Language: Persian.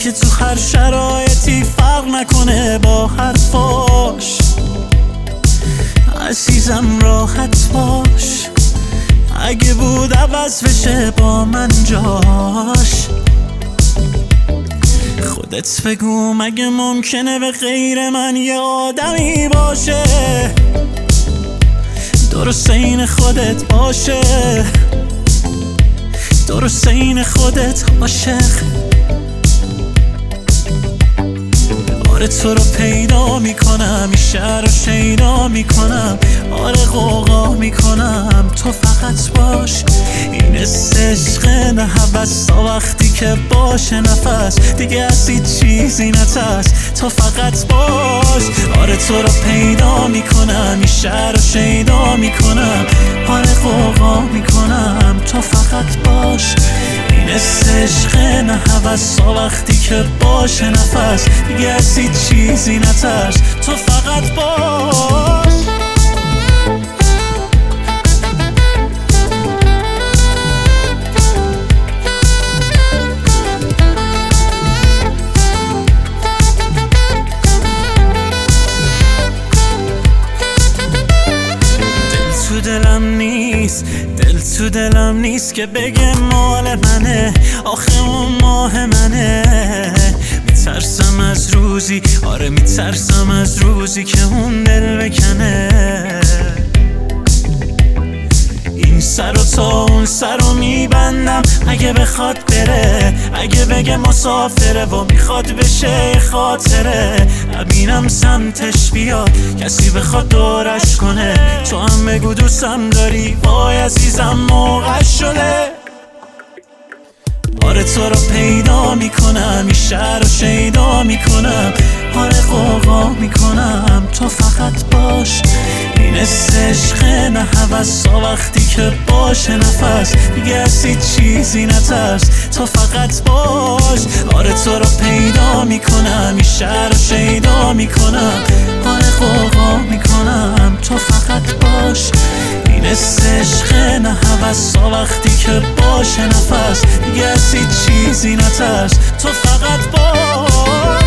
که تو هر شرایطی فرق نکنه با حرفاش. عزیزم راحت باش، اگه بود عوض بشه با من جاش. خودت بگو مگه ممکنه به غیر من یه آدمی باشه درست این خودت باشه، درست این خودت عاشق. آره تو رو پیدا میکنم، این شهر رو شیدا میکنم، آره غوغا میکنم، تو فقط باش. این عشق نه هوس تا وقتی که باشه نفس دیگه از هیچ چیزی نترس، تو فقط باش. آره تو رو پیدا میکنم، این شهر رو شیدا میکنم، آره غوغا میکنم، تو فقط باش. این عشق نه هوس تا وقتی که باشه نفس دیگه از هیچ چیزی نترس، تو فقط باش. دل تو دلم نیست که بگه مال منه، آخه اون ماه منه. میترسم از روزی، آره میترسم از روزی که اون دل بکنه. این سر و تا اون سر رو میبندم اگه بخواد بره، اگه بگه مسافره و میخواد بشه خاطره. نبینم سمتش بیاد کسی بخواد دورش کنه، تو هم بگو دوستم داری، وای عزیزم موقع شده. آره تو رو پیدا میکنم، این شهر رو شیدا میکنم، آره غوغا میکنم، تو فقط باش. این عشق نه هوس تا وقتی که باشه نفس دیگه از هیچ چیزی نترس، تو فقط باش. آره تو رو پیدا میکنم، این شهر رو شیدا میکنم، آره غوغا میکنم، تو فقط باش. این عشق نه هوس تا وقتی که باشه نفس دیگه از هیچ چیزی نترس، تو فقط باش.